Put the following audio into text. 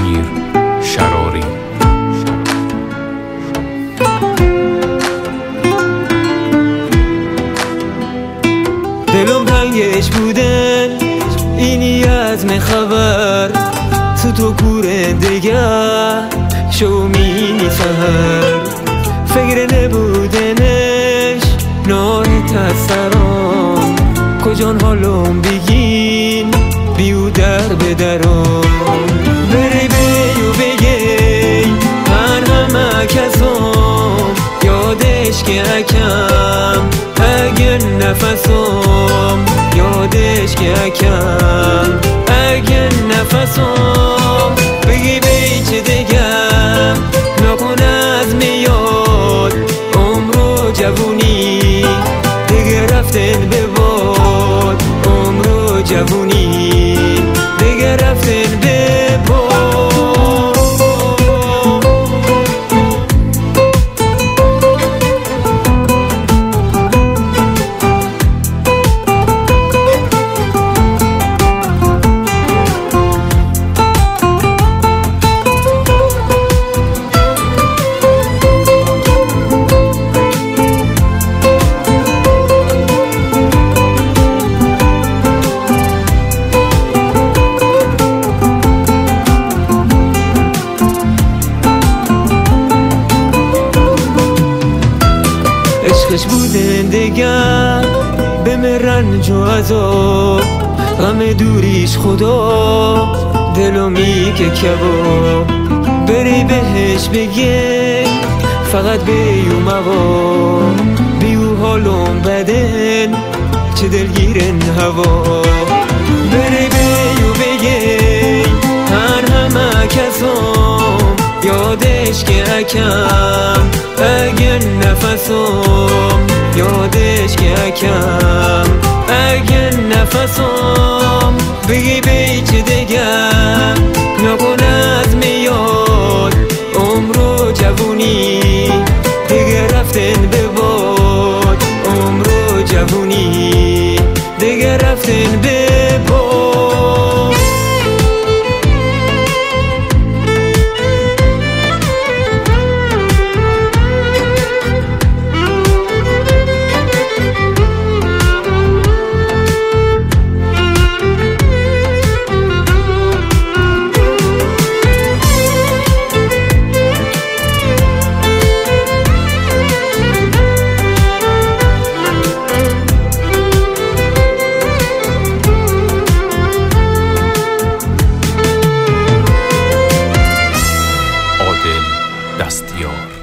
امیر شراری. دلم تنگش بودن اینی از خبر تو کوره دیگه شو مینی سهر فکر نبودنش ناهت از سرام کجان حالم بگین بیو در به درام بری بیو بگی من همه کسام یادش که اکم اگه نفسم یادش که اکم اگه نفسم بگی بی چه دگم نکن از میاد عمر و جوونی دیگه رفتن به باد عمر و جوونی دیگه رفتن به باد. عشقش بودن دگر بمرن جو عذاب غم دوریش خدا دلومی که کباب بری بهش بگی فقط بیو موا بیو حالم بدن چه دلگیرن هوا بری بیو بگی هر همه کسام یادش که اکم اگه نفسم یادش که اکم اگه نفسم بگی بی چه دگم نکن از میاد عمر و جوونی دیگه رفتن به باد عمر و جوونی دیگه رفتن به باد. دستیار.